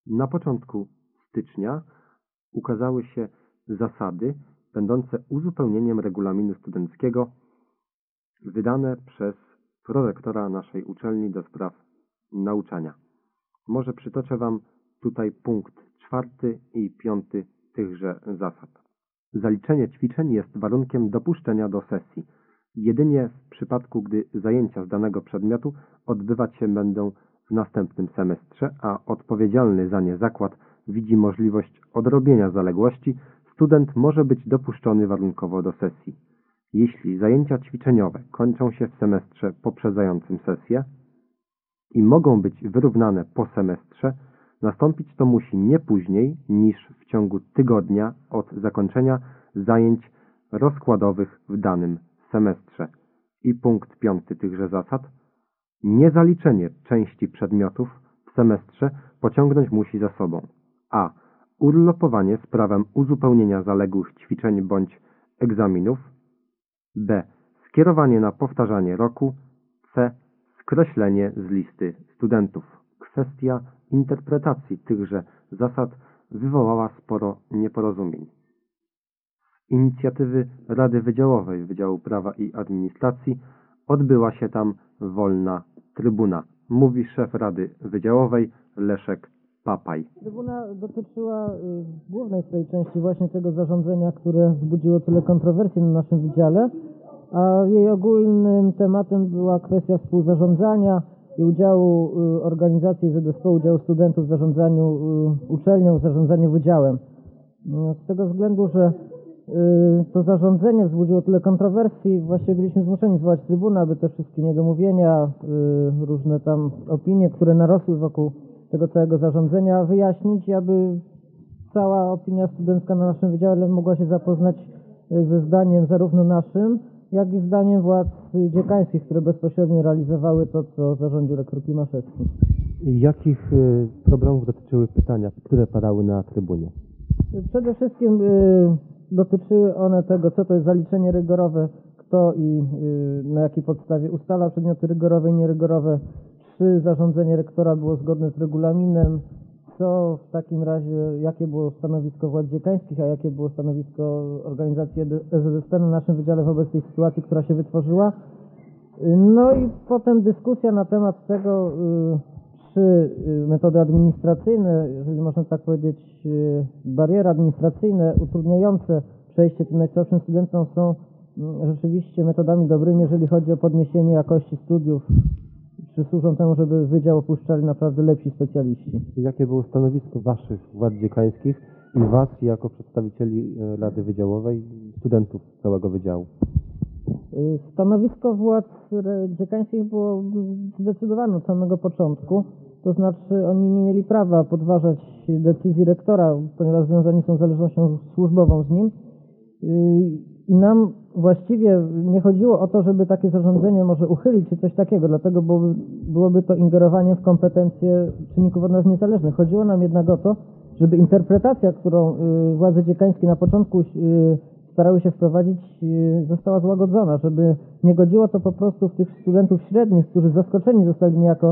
Na początku stycznia ukazały się zasady będące uzupełnieniem regulaminu studenckiego wydane przez prorektora naszej uczelni do spraw nauczania. Może przytoczę Wam tutaj punkt 4 i 5 tychże zasad. Zaliczenie ćwiczeń jest warunkiem dopuszczenia do sesji. Jedynie w przypadku, gdy zajęcia z danego przedmiotu odbywać się będą w następnym semestrze, a odpowiedzialny za nie zakład widzi możliwość odrobienia zaległości, student może być dopuszczony warunkowo do sesji. Jeśli zajęcia ćwiczeniowe kończą się w semestrze poprzedzającym sesję i mogą być wyrównane po semestrze, nastąpić to musi nie później niż w ciągu tygodnia od zakończenia zajęć rozkładowych w danym semestrze. I punkt 5 tychże zasad. Niezaliczenie części przedmiotów w semestrze pociągnąć musi za sobą a. urlopowanie z prawem uzupełnienia zaległych ćwiczeń bądź egzaminów, b. skierowanie na powtarzanie roku, c. skreślenie z listy studentów. Kwestia interpretacji tychże zasad wywołała sporo nieporozumień. Z inicjatywy Rady Wydziałowej Wydziału Prawa i Administracji odbyła się tam wolna trybuna. Mówi szef Rady Wydziałowej Leszek Papaj. Trybuna dotyczyła w głównej swojej części właśnie tego zarządzenia, które wzbudziło tyle kontrowersji na naszym wydziale, a jej ogólnym tematem była kwestia współzarządzania i udziału organizacji zespołu, udziału studentów w zarządzaniu uczelnią, w zarządzaniu wydziałem. Z tego względu, że to zarządzenie wzbudziło tyle kontrowersji, właśnie byliśmy zmuszeni zwołać trybunę, aby te wszystkie niedomówienia, różne tam opinie, które narosły wokół tego całego zarządzenia, wyjaśnić, aby cała opinia studencka na naszym wydziale mogła się zapoznać ze zdaniem zarówno naszym, jak i zdaniem władz dziekańskich, które bezpośrednio realizowały to, co zarządził rektor Klimaszewski. Jakich problemów dotyczyły pytania, które padały na trybunie? Przede wszystkim dotyczyły one tego, co to jest zaliczenie rygorowe, kto i na jakiej podstawie ustala przedmioty rygorowe i nierygorowe, czy zarządzenie rektora było zgodne z regulaminem, co w takim razie, jakie było stanowisko władz dziekańskich, a jakie było stanowisko organizacji EZSP na naszym wydziale wobec tej sytuacji, która się wytworzyła. No i potem dyskusja na temat tego, czy metody administracyjne, jeżeli można tak powiedzieć, bariery administracyjne utrudniające przejście tym najsłabszym studentom są rzeczywiście metodami dobrymi, jeżeli chodzi o podniesienie jakości studiów, czy służą temu, żeby wydział opuszczali naprawdę lepsi specjaliści. Jakie było stanowisko Waszych władz dziekańskich i Was jako przedstawicieli Rady Wydziałowej, studentów całego wydziału? Stanowisko władz dziekańskich było zdecydowane od samego początku, to znaczy oni nie mieli prawa podważać decyzji rektora, ponieważ związani są zależnością służbową z nim i nam właściwie nie chodziło o to, żeby takie zarządzenie może uchylić czy coś takiego, dlatego byłoby to ingerowanie w kompetencje czynników od nas niezależnych. Chodziło nam jednak o to, żeby interpretacja, którą władze dziekańskie na początku starały się wprowadzić, została złagodzona, żeby nie godziło to po prostu w tych studentów średnich, którzy zaskoczeni zostali niejako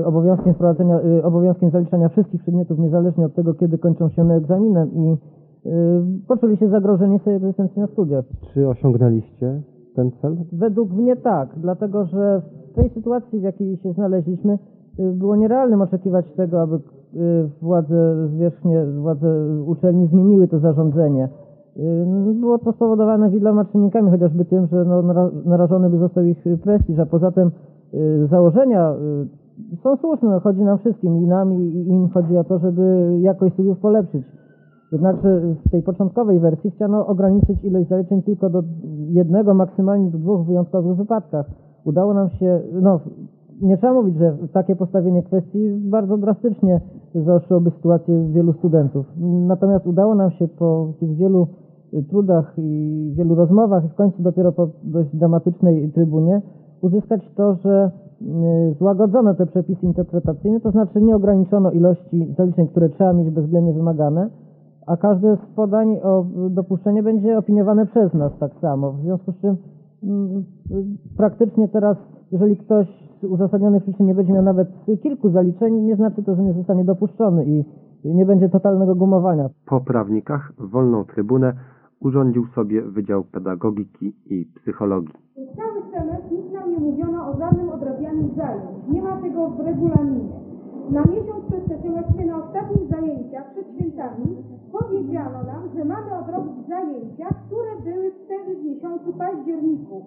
obowiązkiem zaliczania wszystkich przedmiotów niezależnie od tego, kiedy kończą się one egzaminem i poczuli się zagrożeni swojej egzystencji na studiach. Czy osiągnęliście ten cel? Według mnie tak, dlatego że w tej sytuacji, w jakiej się znaleźliśmy, było nierealnym oczekiwać tego, aby władze zwierzchnie, władze uczelni zmieniły to zarządzenie. Było to spowodowane wieloma czynnikami, chociażby tym, że narażony by został ich prestiż, a poza tym założenia są słuszne, chodzi nam wszystkim, i nam, i im chodzi o to, żeby jakość studiów polepszyć. Jednakże w tej początkowej wersji chciano ograniczyć ilość zaliczeń tylko do jednego, maksymalnie do 2 wyjątkowych wypadkach. Udało nam się, nie trzeba mówić, że takie postawienie kwestii bardzo drastycznie zaostrzyłoby sytuację wielu studentów. Natomiast udało nam się po tych wielu trudach i wielu rozmowach i w końcu dopiero po dość dramatycznej trybunie uzyskać to, że złagodzono te przepisy interpretacyjne, to znaczy nie ograniczono ilości zaliczeń, które trzeba mieć bezwzględnie wymagane, a każde z podań o dopuszczenie będzie opiniowane przez nas tak samo. W związku z czym praktycznie teraz, jeżeli ktoś z uzasadnionych przyczyn nie będzie miał nawet kilku zaliczeń, nie znaczy to, że nie zostanie dopuszczony i nie będzie totalnego gumowania. Po prawnikach wolną trybunę urządził sobie Wydział Pedagogiki i Psychologii. Cały semestr nic nam nie mówiono o żadnym odrabianiu zajęć. Nie ma tego w regulaminie. Na miesiąc przed sesją, właściwie na ostatnich zajęciach przed świętami, powiedziano nam, że mamy odrobić zajęcia, które były wtedy w miesiącu październiku.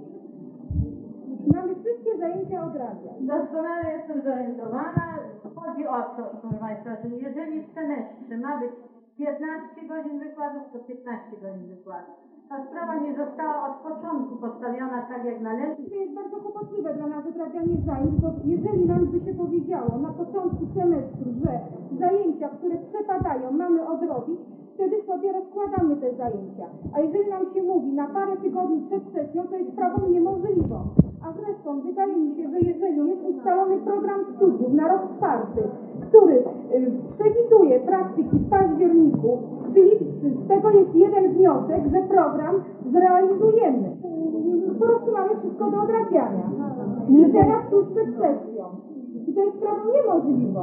Mamy wszystkie zajęcia odrabiać. Doskonale jestem zorientowana. Chodzi o to, proszę Państwa, że jeżeli w semestrze ma być 15 godzin wykładów, to 15 godzin wykładów. Ta sprawa nie została od początku postawiona tak jak należy. To jest bardzo kłopotliwe dla nas odrabianie zajęć, bo jeżeli nam by się powiedziało na początku semestru, że zajęcia, które przepadają, mamy odrobić, wtedy sobie rozkładamy te zajęcia. A jeżeli nam się mówi na parę tygodni przed sesją, to jest sprawą niemożliwą. A zresztą wydaje mi się, że jeżeli jest ustalony program studiów na rok czwarty, który przewiduje praktyki w październiku, czyli z tego jest jeden wniosek, że program zrealizujemy. Po prostu mamy wszystko do odrabiania. I teraz tuż przed sesją. I to jest sprawą niemożliwą.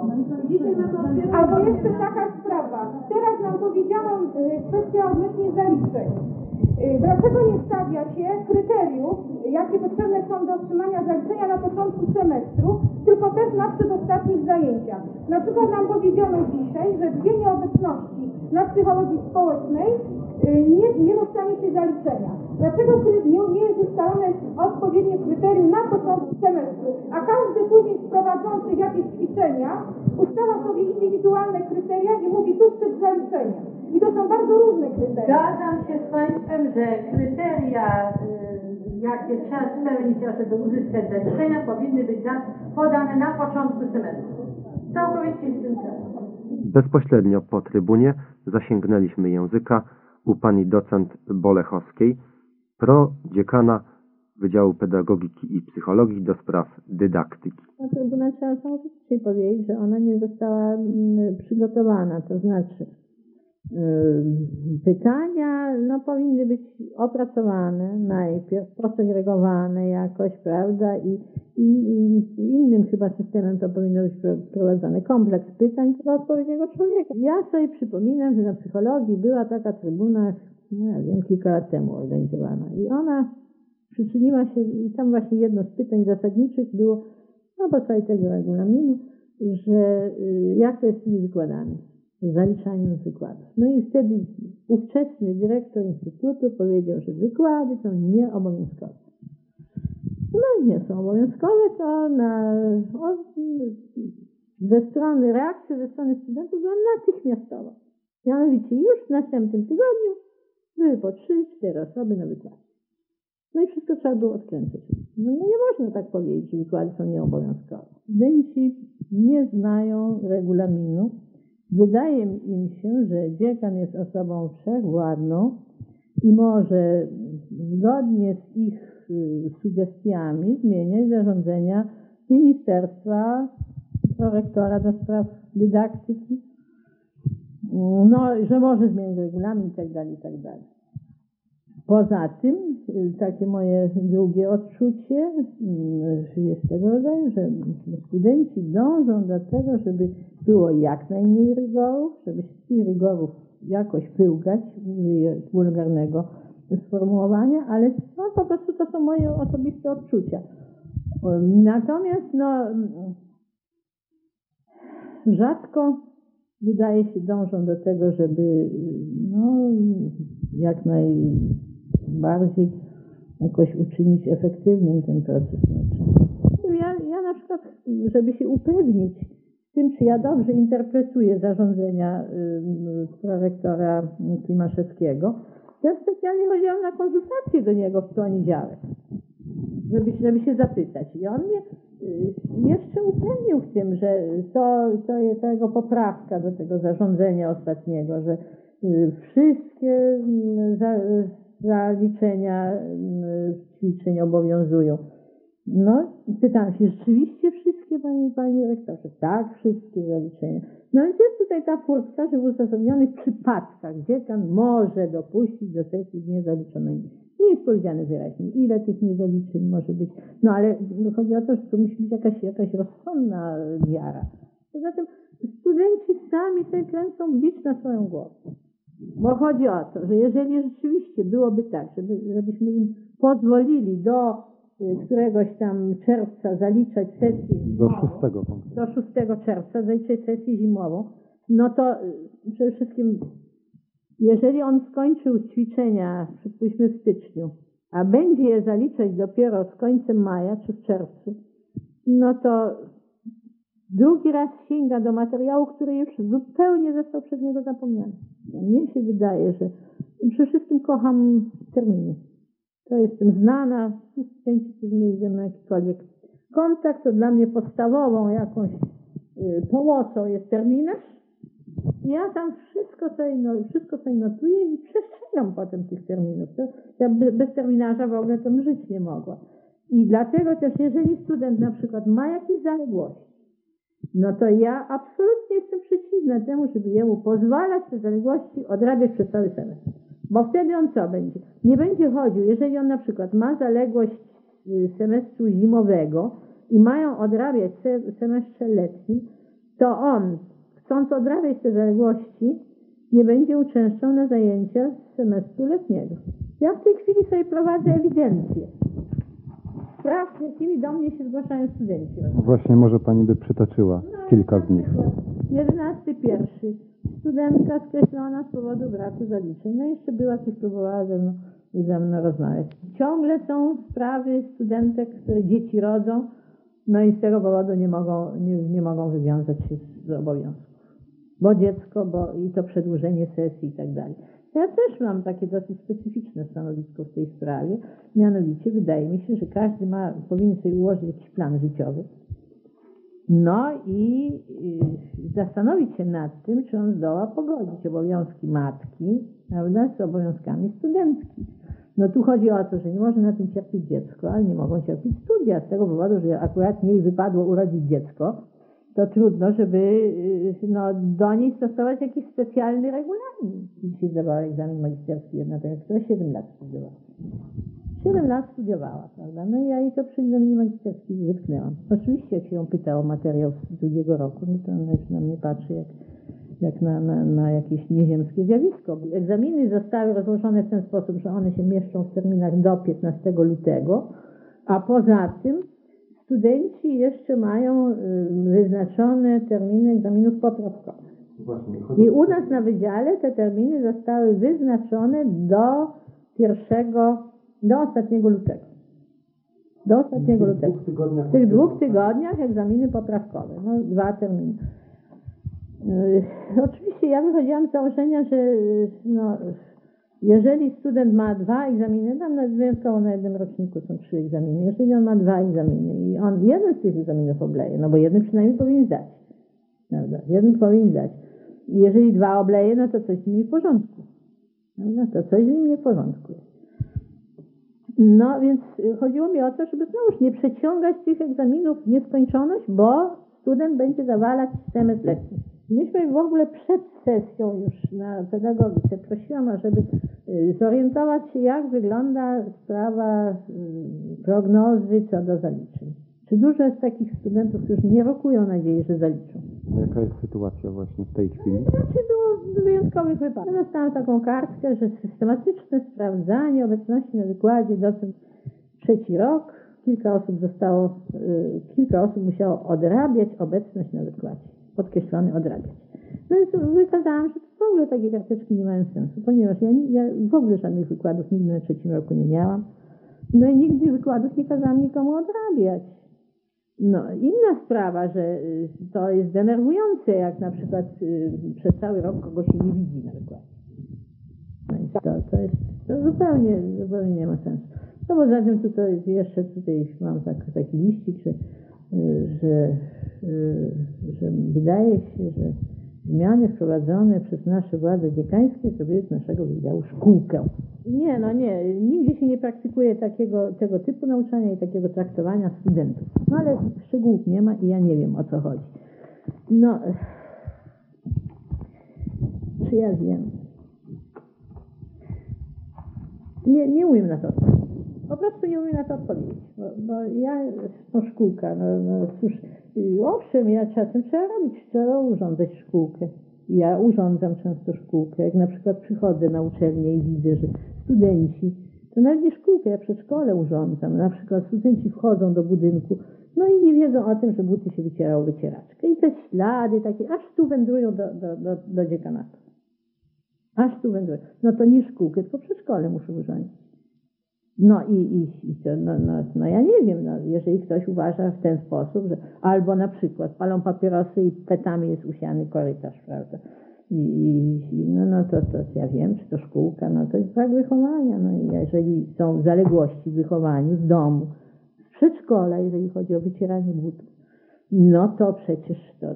Albo jeszcze taka sprawa. Teraz nam powiedziano kwestia odnośnie zaliczeń. Dlaczego nie stawia się kryteriów, jakie potrzebne są do otrzymania zaliczenia na początku semestru, tylko też na przedostatnich zajęciach? Na przykład nam powiedziano dzisiaj, że dwie nieobecności na psychologii społecznej nie dostanie się zaliczenia. Dlaczego nie jest ustalone odpowiednie kryterium na początku semestru, a każdy później z prowadzących jakieś ćwiczenia ustala sobie indywidualne kryteria i mówi tu przed zaliczeniem. I to są bardzo różne kryteria. Zgadzam się z Państwem, że kryteria, jakie trzeba spełnić, żeby uzyskać zaliczenia, powinny być podane na początku semestru. Całkowicie się z tym zgadzam. Bezpośrednio po trybunie zasięgnęliśmy języka u pani docent Bolechowskiej, prodziekana Wydziału Pedagogiki i Psychologii do spraw dydaktyki. Na trybunę trzeba samodzielnie powiedzieć, że ona nie została przygotowana, to znaczy pytania powinny być opracowane najpierw, posegregowane jakoś, prawda, i innym chyba systemem to powinno być prowadzone. Kompleks pytań do odpowiedniego człowieka. Ja sobie przypominam, że na psychologii była taka trybuna, nie wiem, kilka lat temu organizowana i ona przyczyniła się, i tam właśnie jedno z pytań zasadniczych było na podstawie tego regulaminu, że jak to jest z tymi wykładami, z zaliczaniem wykładów. No i wtedy ówczesny dyrektor instytutu powiedział, że wykłady są nieobowiązkowe. No nie są obowiązkowe, to reakcja ze strony studentów była natychmiastowa. Mianowicie już w następnym tygodniu były po 3-4 osoby na wykładzie. No i wszystko trzeba było odkręcić. No nie można tak powiedzieć, że wykłady są nieobowiązkowe. Studenci nie znają regulaminu. Wydaje im się, że dziekan jest osobą wszechwładną i może zgodnie z ich sugestiami zmieniać zarządzenia ministerstwa, prorektora do spraw dydaktyki, no, że może zmienić regulamin i tak dalej. Poza tym, takie moje drugie odczucie jest tego rodzaju, że studenci dążą do tego, żeby było jak najmniej rygorów, żeby się z tych rygorów jakoś pyłkać, użyję wulgarnego sformułowania, ale po prostu to są moje osobiste odczucia. Natomiast rzadko, wydaje się, dążą do tego, żeby jak najbardziej jakoś uczynić efektywnym ten proces nauczania. Ja na przykład, żeby się upewnić w tym, czy ja dobrze interpretuję zarządzenia prorektora Klimaszewskiego, ja specjalnie chodziłam na konsultację do niego w poniedziałek, żeby się zapytać. I on mnie jeszcze upewnił w tym, że to jest jego poprawka do tego zarządzenia ostatniego, że wszystkie zaliczenia ćwiczeń obowiązują. No, pytam się, rzeczywiście wszystkie, panie rektorze? Tak, wszystkie zaliczenia. No więc jest tutaj ta furtka, że w uzasadnionych przypadkach dziekan może dopuścić do sesji niezaliczonymi. Nie jest powiedziane wyraźnie, ile tych niezaliczeń może być. No ale chodzi o to, że to musi być jakaś rozsądna miara. Poza tym studenci sami sobie kręcą bicz na swoją głowę. Bo chodzi o to, że jeżeli rzeczywiście byłoby tak, żebyśmy im pozwolili do któregoś tam czerwca zaliczać sesję zimową, do 6 czerwca zaliczać sesję zimową, no to przede wszystkim jeżeli on skończył ćwiczenia, przypuśćmy w styczniu, a będzie je zaliczać dopiero z końcem maja czy w czerwcu, no to drugi raz sięga do materiału, który już zupełnie został przez niego zapomniany. Mnie się wydaje, że przede wszystkim kocham terminy. To jestem znana, studenci, którzy mieli ze mną jakikolwiek kontakt, to dla mnie podstawową jakąś pomocą jest terminarz. Ja tam wszystko sobie notuję i przestrzegam potem tych terminów. Ja bez terminarza w ogóle to bym żyć nie mogła. I dlatego też, jeżeli student na przykład ma jakieś zaległości, no to ja absolutnie jestem przeciwna temu, żeby jemu pozwalać te zaległości odrabiać przez cały semestr. Bo wtedy on co będzie? Nie będzie chodził, jeżeli on na przykład ma zaległość semestru zimowego i mają odrabiać w semestrze letnim, to on, chcąc odrabiać te zaległości, nie będzie uczęszczał na zajęcia z semestru letniego. Ja w tej chwili sobie prowadzę ewidencję spraw, z jakimi do mnie się zgłaszają studenci. Właśnie może Pani by przytoczyła kilka z nich. 11.1. Studentka skreślona z powodu braku zaliczeń. No jeszcze była, coś próbowała ze mną rozmawiać. Ciągle są sprawy studentek, które dzieci rodzą, no i z tego powodu nie mogą wywiązać się z obowiązków. Bo dziecko, i to przedłużenie sesji i tak dalej. Ja też mam takie dosyć specyficzne stanowisko w tej sprawie. Mianowicie wydaje mi się, że każdy powinien sobie ułożyć jakiś plan życiowy. No i zastanowić się nad tym, czy on zdoła pogodzić obowiązki matki, prawda, z obowiązkami studentki. No tu chodzi o to, że nie może na tym cierpieć dziecko, ale nie mogą cierpieć studia z tego powodu, że akurat jej wypadło urodzić dziecko, to trudno, żeby do niej stosować jakiś specjalny regulamin. Dzisiaj zdawała egzamin magisterski jedna taka, która 7 lat studiowała. 7 lat studiowała, prawda? No i ja jej to przy egzaminie magisterskim wytknęłam. Oczywiście jak się ją pyta o materiał z drugiego roku, no to ona już na mnie patrzy jak na jakieś nieziemskie zjawisko. Egzaminy zostały rozłożone w ten sposób, że one się mieszczą w terminach do 15 lutego, a poza tym studenci jeszcze mają wyznaczone terminy egzaminów poprawkowych. I u nas na wydziale te terminy zostały wyznaczone do ostatniego lutego. Do ostatniego lutego. W tych 2 tygodniach egzaminy poprawkowe. 2 terminy. Oczywiście ja wychodziłam z założenia, że jeżeli student ma 2 egzaminy, tam wyjątkowo na jednym roczniku są 3 egzaminy, jeżeli on ma 2 egzaminy i on jeden z tych egzaminów obleje, bo jeden przynajmniej powinien zdać. Prawda? Jeden powinien zdać. Jeżeli 2 obleje, no to coś z nim nie w porządku. Prawda? To coś z nim nie w porządku jest. No więc chodziło mi o to, żeby znowuż nie przeciągać tych egzaminów w nieskończoność, bo student będzie zawalać semestr letni. Myśmy w ogóle przed sesją już na pedagogice prosiłam, żeby zorientować się, jak wygląda sprawa prognozy co do zaliczeń. Czy dużo jest takich studentów, którzy nie rokują nadziei, że zaliczą? Jaka jest sytuacja właśnie w tej chwili? Znaczy było w wyjątkowych wypadkach. Ja dostałam taką kartkę, że systematyczne sprawdzanie obecności na wykładzie docent 3. rok. Kilka osób musiało odrabiać obecność na wykładzie. Podkreślony odrabiać. No więc wykazałam, że w ogóle takie karteczki nie mają sensu, ponieważ ja w ogóle żadnych wykładów nigdy na 3. roku nie miałam. No i nigdy wykładów nie kazałam nikomu odrabiać. No, inna sprawa, że to jest denerwujące, jak na przykład przez cały rok kogoś się nie widzi na wykładzie. No i to zupełnie nie ma sensu. No poza tym tutaj mam taki liścik, że wydaje się, że zmiany wprowadzone przez nasze władze dziekańskie zrobiły z naszego wydziału szkółkę. Nie, nigdzie się nie praktykuje tego typu nauczania i takiego traktowania studentów. No ale szczegółów nie ma i ja nie wiem, o co chodzi. No, czy ja wiem? Nie umiem na to odpowiedzieć. Po prostu nie umiem na to odpowiedzieć, bo ja, szkółka, cóż, Owszem, ja czasem trzeba robić, trzeba urządzać szkółkę. Ja urządzam często szkółkę. Jak na przykład przychodzę na uczelnię i widzę, że studenci, to nawet nie szkółkę, ja przedszkole urządzam. Na przykład studenci wchodzą do budynku, no i nie wiedzą o tym, że buty się wycierało wycieraczkę. I te ślady takie, aż tu wędrują do dziekanatu. Aż tu wędrują. No to nie szkółkę, tylko przedszkole muszę urządzić. No i to, no ja nie wiem, no, jeżeli ktoś uważa w ten sposób, że albo na przykład palą papierosy i petami jest usiany korytarz, prawda? No to ja wiem, czy to szkółka, no to jest brak wychowania. No i jeżeli są zaległości w wychowaniu z domu, z przedszkola, jeżeli chodzi o wycieranie butów, no to przecież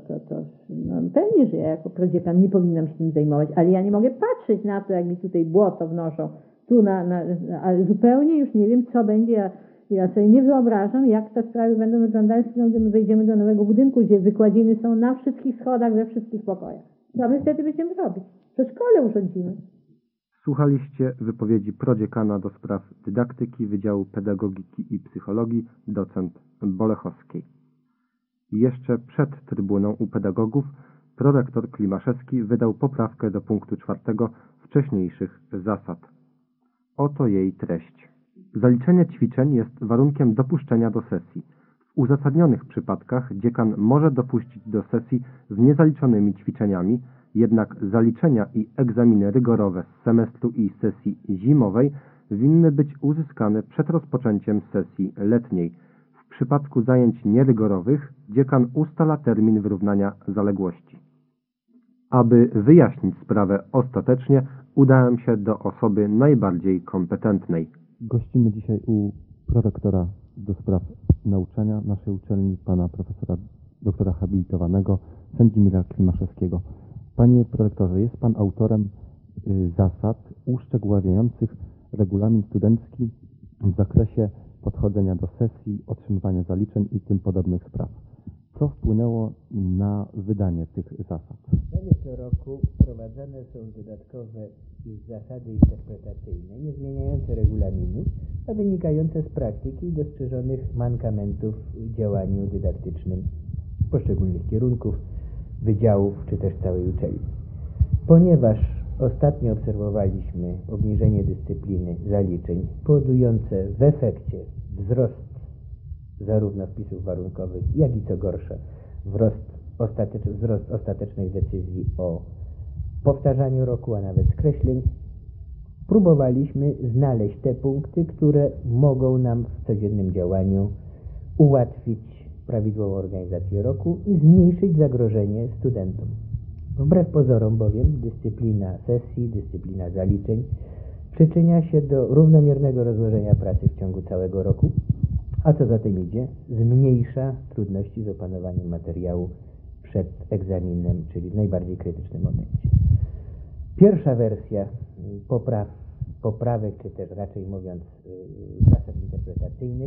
no pewnie, że ja jako prodziekan nie powinnam się tym zajmować, ale ja nie mogę patrzeć na to, jak mi tutaj błoto wnoszą, tu ale zupełnie już nie wiem, co będzie. Ja sobie nie wyobrażam, jak te sprawy będą wyglądały, gdy my wejdziemy do nowego budynku, gdzie wykładziny są na wszystkich schodach, we wszystkich pokojach. Co my wtedy będziemy robić? W szkole urządzimy. Słuchaliście wypowiedzi prodziekana do spraw dydaktyki Wydziału Pedagogiki i Psychologii docent Bolechowskiej. Jeszcze przed trybuną u pedagogów prorektor Klimaszewski wydał poprawkę do punktu 4 wcześniejszych zasad. Oto jej treść. Zaliczenie ćwiczeń jest warunkiem dopuszczenia do sesji. W uzasadnionych przypadkach dziekan może dopuścić do sesji z niezaliczonymi ćwiczeniami, jednak zaliczenia i egzaminy rygorowe z semestru i sesji zimowej winny być uzyskane przed rozpoczęciem sesji letniej. W przypadku zajęć nierygorowych dziekan ustala termin wyrównania zaległości. Aby wyjaśnić sprawę ostatecznie, udałem się do osoby najbardziej kompetentnej. Gościmy dzisiaj u prorektora do spraw nauczania naszej uczelni, pana profesora doktora habilitowanego Sędzimira Klimaszewskiego. Panie prorektorze, jest pan autorem zasad uszczegóławiających regulamin studencki w zakresie podchodzenia do sesji, otrzymywania zaliczeń i tym podobnych spraw. Co wpłynęło na wydanie tych zasad? Prawie co roku wprowadzane są dodatkowe zasady interpretacyjne, nie zmieniające regulaminu, a wynikające z praktyki i dostrzeżonych mankamentów w działaniu dydaktycznym poszczególnych kierunków, wydziałów czy też całej uczelni. Ponieważ ostatnio obserwowaliśmy obniżenie dyscypliny zaliczeń, powodujące w efekcie wzrost zarówno wpisów warunkowych, jak i co gorsza, wzrost ostatecznych decyzji o powtarzaniu roku, a nawet skreśleń, próbowaliśmy znaleźć te punkty, które mogą nam w codziennym działaniu ułatwić prawidłową organizację roku i zmniejszyć zagrożenie studentom. Wbrew pozorom bowiem dyscyplina sesji, dyscyplina zaliczeń przyczynia się do równomiernego rozłożenia pracy w ciągu całego roku, a co za tym idzie, zmniejsza trudności z opanowaniem materiału przed egzaminem, czyli w najbardziej krytycznym momencie. Pierwsza wersja poprawek, czy też raczej mówiąc zasad interpretacyjnych,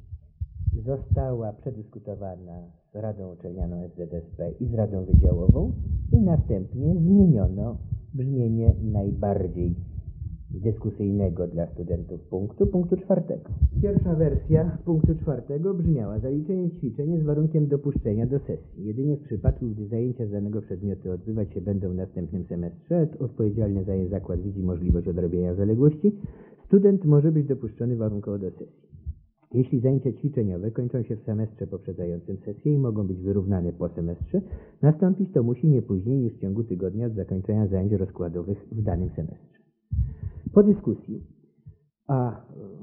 została przedyskutowana z Radą Uczelnianą SZSP i z Radą Wydziałową i następnie zmieniono brzmienie najbardziej dyskusyjnego dla studentów punktu 4. Pierwsza wersja punktu 4 brzmiała: zaliczenie ćwiczeń jest warunkiem dopuszczenia do sesji. Jedynie w przypadku, gdy zajęcia z danego przedmiotu odbywać się będą w następnym semestrze, odpowiedzialny za zakład widzi możliwość odrobienia zaległości, student może być dopuszczony warunkowo do sesji. Jeśli zajęcia ćwiczeniowe kończą się w semestrze poprzedzającym sesję i mogą być wyrównane po semestrze, nastąpić to musi nie później niż w ciągu tygodnia od zakończenia zajęć rozkładowych w danym semestrze. Po dyskusji, a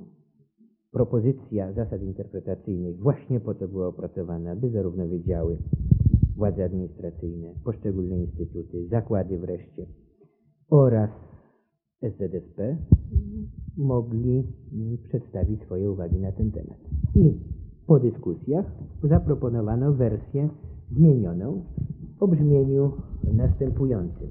propozycja zasad interpretacyjnych właśnie po to była opracowana, by zarówno wydziały, władze administracyjne, poszczególne instytuty, zakłady wreszcie oraz SZSP mogli przedstawić swoje uwagi na ten temat. I po dyskusjach zaproponowano wersję zmienioną o brzmieniu następującym.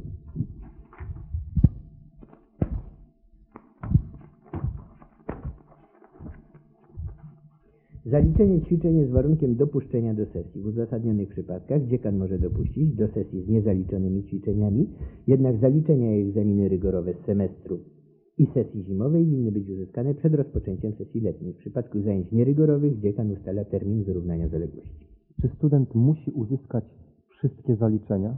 Zaliczenie ćwiczeń jest warunkiem dopuszczenia do sesji. W uzasadnionych przypadkach dziekan może dopuścić do sesji z niezaliczonymi ćwiczeniami, jednak zaliczenia i egzaminy rygorowe z semestru i sesji zimowej winny być uzyskane przed rozpoczęciem sesji letniej. W przypadku zajęć nierygorowych dziekan ustala termin wyrównania zaległości. Czy student musi uzyskać wszystkie zaliczenia?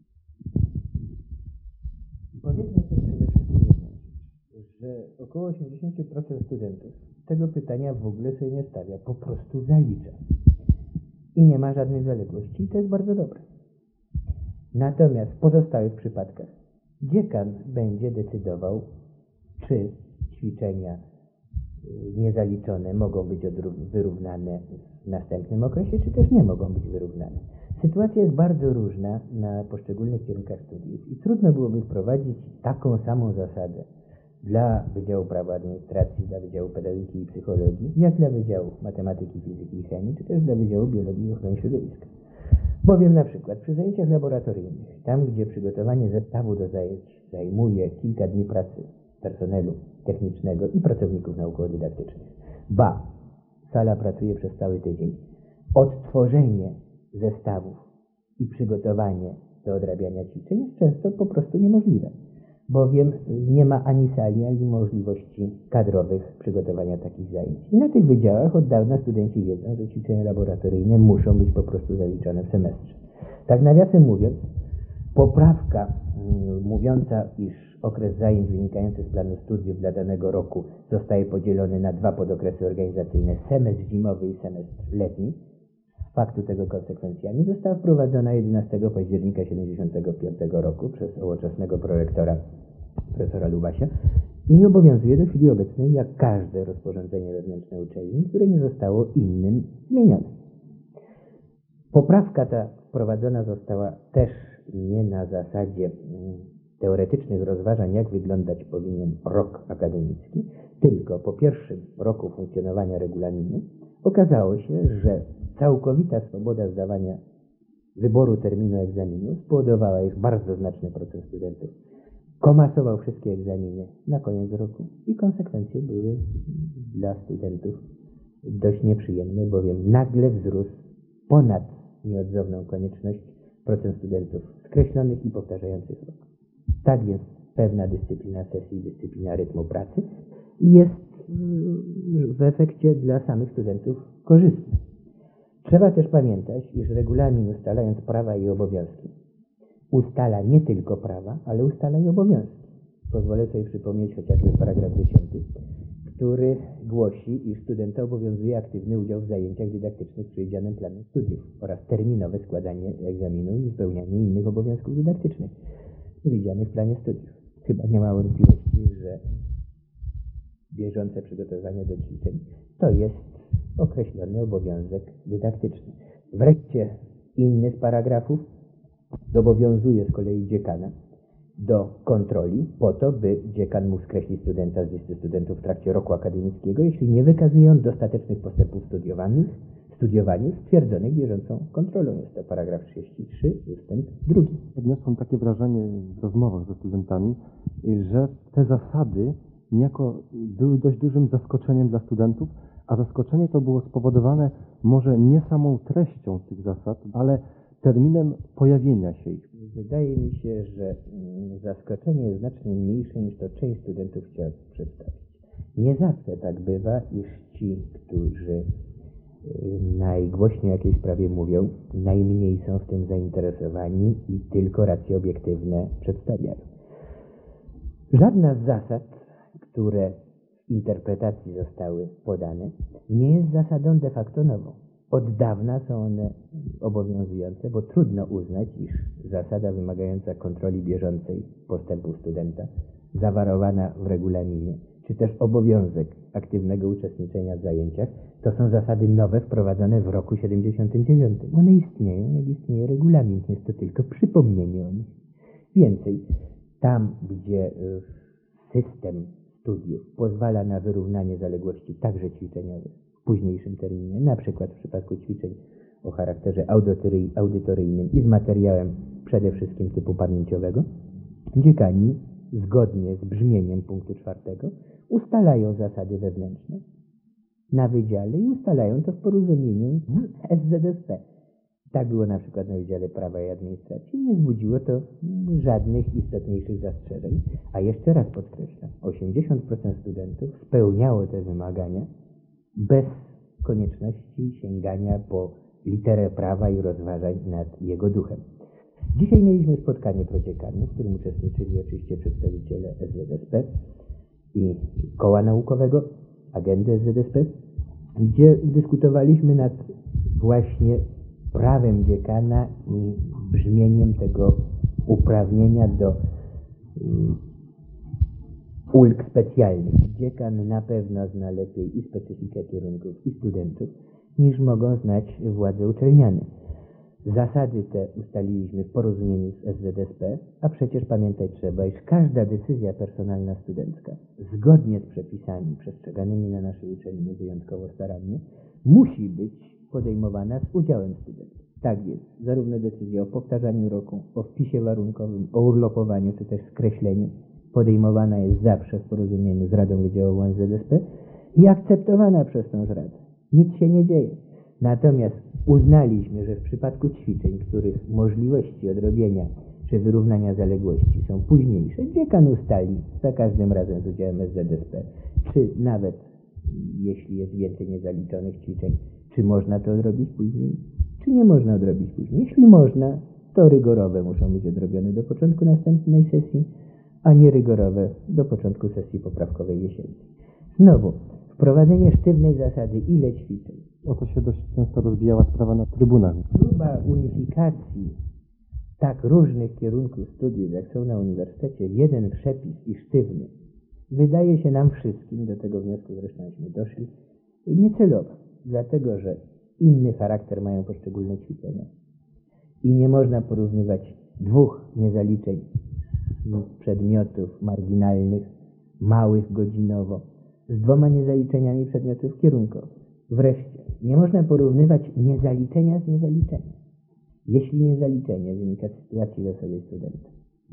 Powiedzmy sobie przede wszystkim jedną rzecz, że około 80% studentów tego pytania w ogóle sobie nie stawia, po prostu zalicza. I nie ma żadnych zaległości i to jest bardzo dobre. Natomiast w pozostałych przypadkach dziekan będzie decydował, czy ćwiczenia niezaliczone mogą być wyrównane w następnym okresie, czy też nie mogą być wyrównane. Sytuacja jest bardzo różna na poszczególnych kierunkach studiów i trudno byłoby wprowadzić taką samą zasadę dla Wydziału Prawa Administracji, dla Wydziału Pedagogiki i Psychologii, jak dla Wydziału Matematyki, Fizyki i Chemii, czy też dla Wydziału Biologii i Ochrony Środowiska. Bowiem na przykład przy zajęciach laboratoryjnych, tam gdzie przygotowanie zestawu do zajęć zajmuje kilka dni pracy personelu technicznego i pracowników naukowo-dydaktycznych, sala pracuje przez cały tydzień, odtworzenie zestawów i przygotowanie do odrabiania ćwiczeń jest często po prostu niemożliwe, bowiem nie ma ani sali, ani możliwości kadrowych przygotowania takich zajęć. I na tych wydziałach od dawna studenci wiedzą, że ćwiczenia laboratoryjne muszą być po prostu zaliczane w semestrze. Tak nawiasem mówiąc, poprawka mówiąca, iż okres zajęć wynikający z planu studiów dla danego roku zostaje podzielony na 2 podokresy organizacyjne, semestr zimowy i semestr letni, z faktu tego konsekwencjami, została wprowadzona 11 października 1975 roku przez ówczesnego prorektora profesora Lubasia i obowiązuje do chwili obecnej jak każde rozporządzenie wewnętrzne uczelni, które nie zostało innym zmienione. Poprawka ta wprowadzona została też nie na zasadzie teoretycznych rozważań, jak wyglądać powinien rok akademicki, tylko po pierwszym roku funkcjonowania regulaminu okazało się, że całkowita swoboda zdawania wyboru terminu egzaminu spowodowała, iż bardzo znaczny procent studentów komasował wszystkie egzaminy na koniec roku i konsekwencje były dla studentów dość nieprzyjemne, bowiem nagle wzrósł ponad nieodzowną konieczność procent studentów skreślonych i powtarzających rok. Tak więc pewna dyscyplina sesji, dyscyplina rytmu pracy jest w efekcie dla samych studentów korzystna. Trzeba też pamiętać, iż regulamin, ustalając prawa i obowiązki, ustala nie tylko prawa, ale ustala i obowiązki. Pozwolę sobie przypomnieć chociażby paragraf 10, który głosi, iż studenta obowiązuje aktywny udział w zajęciach dydaktycznych przewidzianym planem studiów oraz terminowe składanie egzaminu i spełnianie innych obowiązków dydaktycznych przewidzianych w planie studiów. Chyba nie ma wątpliwości, że bieżące przygotowanie do ćwiczeń to jest określony obowiązek dydaktyczny. Wreszcie inny z paragrafów zobowiązuje z kolei dziekana do kontroli po to, by dziekan mógł skreślić studenta z listy studentów w trakcie roku akademickiego, jeśli nie wykazuje on dostatecznych postępów w studiowaniu stwierdzonych bieżącą kontrolą. Jest to paragraf 33 ustęp 2. Odniosłem takie wrażenie w rozmowach ze studentami, że te zasady niejako były dość dużym zaskoczeniem dla studentów, a zaskoczenie to było spowodowane może nie samą treścią tych zasad, ale terminem pojawienia się ich. Wydaje mi się, że zaskoczenie jest znacznie mniejsze niż to część studentów chciała przedstawić. Nie zawsze tak bywa, iż ci, którzy najgłośniej o jakiejś sprawie mówią, najmniej są w tym zainteresowani i tylko racje obiektywne przedstawiają. Żadna z zasad, które w interpretacji zostały podane, nie jest zasadą de facto nową. Od dawna są one obowiązujące, bo trudno uznać, iż zasada wymagająca kontroli bieżącej postępu studenta, zawarowana w regulaminie, czy też obowiązek aktywnego uczestniczenia w zajęciach, to są zasady nowe wprowadzone w roku 79. One istnieją, jak istnieje regulamin, jest to tylko przypomnienie o nich. Więcej, tam gdzie system studiów pozwala na wyrównanie zaległości także ćwiczeniowych w późniejszym terminie, na przykład w przypadku ćwiczeń o charakterze audytoryjnym i z materiałem przede wszystkim typu pamięciowego, dziekani zgodnie z brzmieniem punktu 4 ustalają zasady wewnętrzne na wydziale i ustalają to w porozumieniu z SZSP. Tak było na przykład na Wydziale Prawa i Administracji. Nie wzbudziło to żadnych istotniejszych zastrzeżeń. A jeszcze raz podkreślam, 80% studentów spełniało te wymagania bez konieczności sięgania po literę prawa i rozważań nad jego duchem. Dzisiaj mieliśmy spotkanie prodziekanów, w którym uczestniczyli oczywiście przedstawiciele SZSP i koła naukowego, agendy SZSP, gdzie dyskutowaliśmy nad właśnie prawem dziekana i brzmieniem tego uprawnienia do ulg specjalnych. Dziekan na pewno zna lepiej i specyfikę kierunków, i studentów, niż mogą znać władze uczelniane. Zasady te ustaliliśmy w porozumieniu z SZSP, a przecież pamiętać trzeba, iż każda decyzja personalna studencka, zgodnie z przepisami przestrzeganymi na naszej uczelni wyjątkowo starannie, musi być podejmowana z udziałem studentów. Tak jest, zarówno decyzja o powtarzaniu roku, o wpisie warunkowym, o urlopowaniu czy też skreśleniu podejmowana jest zawsze w porozumieniu z Radą Wydziałową SZSP i akceptowana przez tę Radę. Nic się nie dzieje. Natomiast uznaliśmy, że w przypadku ćwiczeń, których możliwości odrobienia czy wyrównania zaległości są późniejsze, dziekan ustali za każdym razem z udziałem SZSP, czy nawet jeśli jest więcej niezaliczonych ćwiczeń, czy można to odrobić później, czy nie można odrobić później. Jeśli można, to rygorowe muszą być odrobione do początku następnej sesji, a nie rygorowe do początku sesji poprawkowej jesiennej. Znowu, wprowadzenie sztywnej zasady, ile ćwiczeń. O to się dość często rozwijała sprawa na trybunach. Próba unifikacji tak różnych kierunków studiów, jak są na uniwersytecie, w jeden przepis i sztywny, wydaje się nam wszystkim, do tego wniosku zresztąśmy doszli, niecelowa, dlatego że inny charakter mają poszczególne ćwiczenia. I nie można porównywać dwóch niezaliczeń przedmiotów marginalnych, małych godzinowo, z dwoma niezaliczeniami przedmiotów kierunkowych. Wreszcie, nie można porównywać niezaliczenia z niezaliczenia. Jeśli niezaliczenie wynika z sytuacji losowej studenta,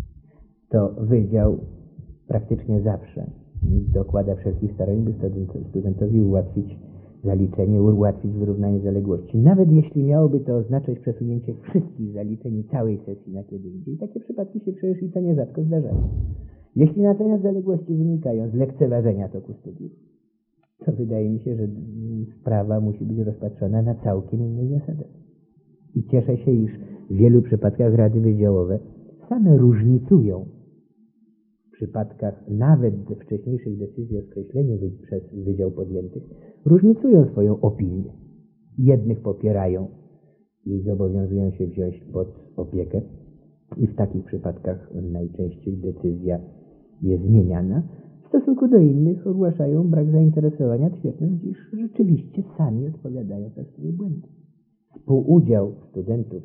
to wydział praktycznie zawsze dokłada wszelkich starań, by studentowi ułatwić zaliczenie, ułatwić wyrównanie zaległości. Nawet jeśli miałoby to oznaczać przesunięcie wszystkich zaliczeń i całej sesji na kiedy indziej, takie przypadki się przecież i to nierzadko zdarzają. Jeśli natomiast zaległości wynikają z lekceważenia toku studiów, to wydaje mi się, że sprawa musi być rozpatrzona na całkiem innej zasadzie. I cieszę się, iż w wielu przypadkach rady wydziałowe same różnicują w przypadkach nawet wcześniejszych decyzji o skreśleniu przez wydział podjętych, różnicują swoją opinię. Jednych popierają i zobowiązują się wziąć pod opiekę i w takich przypadkach najczęściej decyzja jest zmieniana. W stosunku do innych ogłaszają brak zainteresowania, twierdząc, iż rzeczywiście sami odpowiadają za swoje błędy. Współudział studentów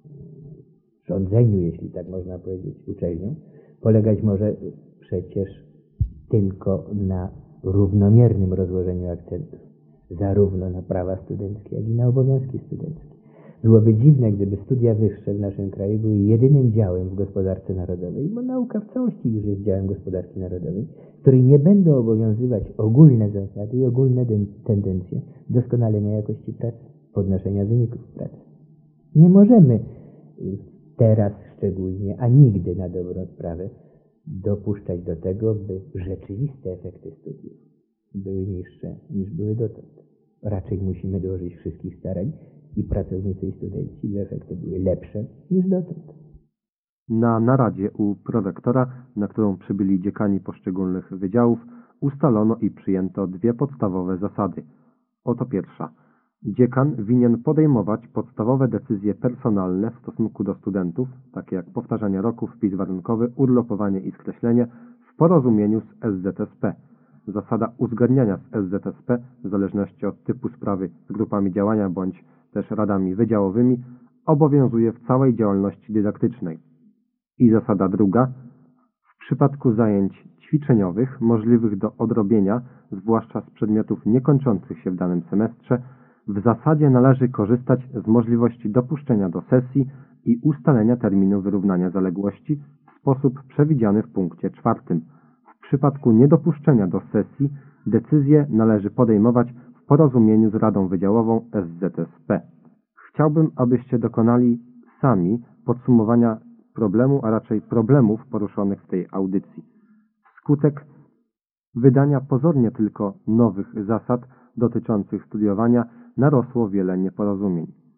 w rządzeniu, jeśli tak można powiedzieć, uczelnią, polegać może przecież tylko na równomiernym rozłożeniu akcentów, zarówno na prawa studenckie, jak i na obowiązki studenckie. Byłoby dziwne, gdyby studia wyższe w naszym kraju były jedynym działem w gospodarce narodowej, bo nauka w całości już jest działem gospodarki narodowej, w której nie będą obowiązywać ogólne zasady i ogólne tendencje doskonalenia jakości pracy, podnoszenia wyników pracy. Nie możemy teraz szczególnie, a nigdy na dobrą sprawę, dopuszczać do tego, by rzeczywiste efekty studiów były niższe niż były dotąd. Raczej musimy dołożyć wszystkich starań i pracownicy i studenci, by efekty były lepsze niż dotąd. Na naradzie u prorektora, na którą przybyli dziekani poszczególnych wydziałów, ustalono i przyjęto dwie podstawowe zasady. Oto pierwsza. Dziekan winien podejmować podstawowe decyzje personalne w stosunku do studentów, takie jak powtarzanie roku, wpis warunkowy, urlopowanie i skreślenie, w porozumieniu z SZSP. Zasada uzgadniania z SZSP, w zależności od typu sprawy z grupami działania bądź też radami wydziałowymi, obowiązuje w całej działalności dydaktycznej. I zasada druga. W przypadku zajęć ćwiczeniowych możliwych do odrobienia, zwłaszcza z przedmiotów niekończących się w danym semestrze, w zasadzie należy korzystać z możliwości dopuszczenia do sesji i ustalenia terminu wyrównania zaległości w sposób przewidziany w punkcie 4. W przypadku niedopuszczenia do sesji decyzję należy podejmować w porozumieniu z Radą Wydziałową SZSP. Chciałbym, abyście dokonali sami podsumowania problemu, a raczej problemów poruszonych w tej audycji. Wskutek wydania pozornie tylko nowych zasad dotyczących studiowania narosło wiele nieporozumień.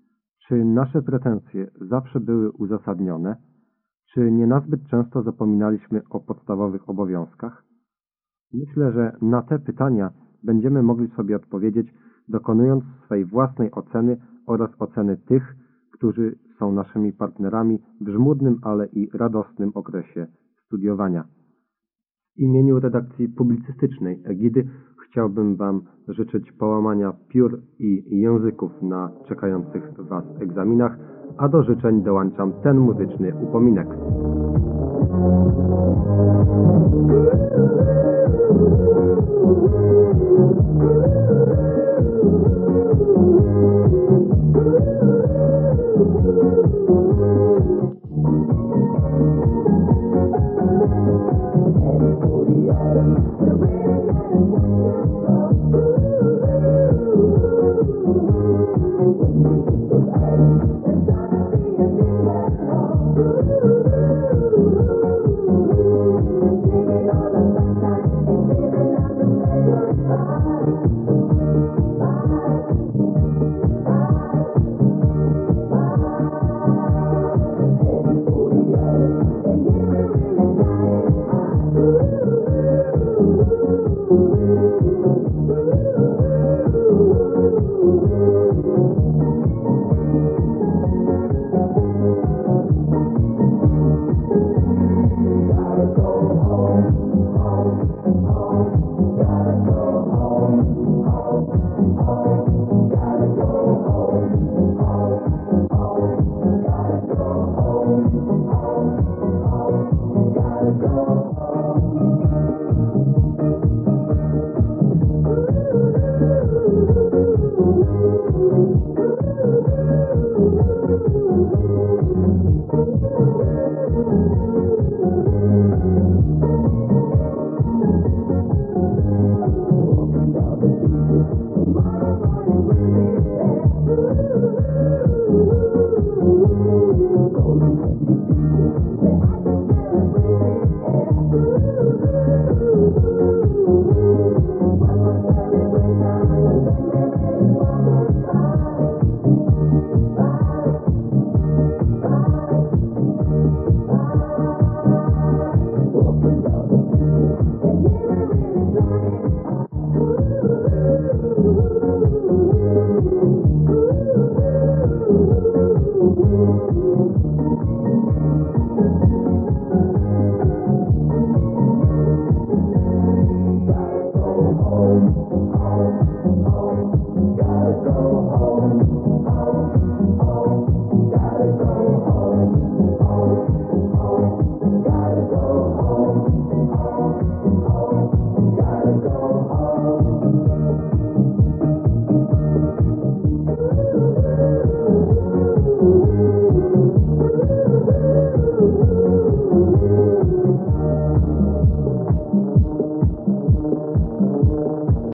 Czy nasze pretensje zawsze były uzasadnione? Czy nie nazbyt często zapominaliśmy o podstawowych obowiązkach? Myślę, że na te pytania będziemy mogli sobie odpowiedzieć, dokonując swej własnej oceny oraz oceny tych, którzy są naszymi partnerami w żmudnym, ale i radosnym okresie studiowania. W imieniu redakcji publicystycznej Egidy chciałbym Wam życzyć połamania piór i języków na czekających Was egzaminach, a do życzeń dołączam ten muzyczny upominek. Gotta go.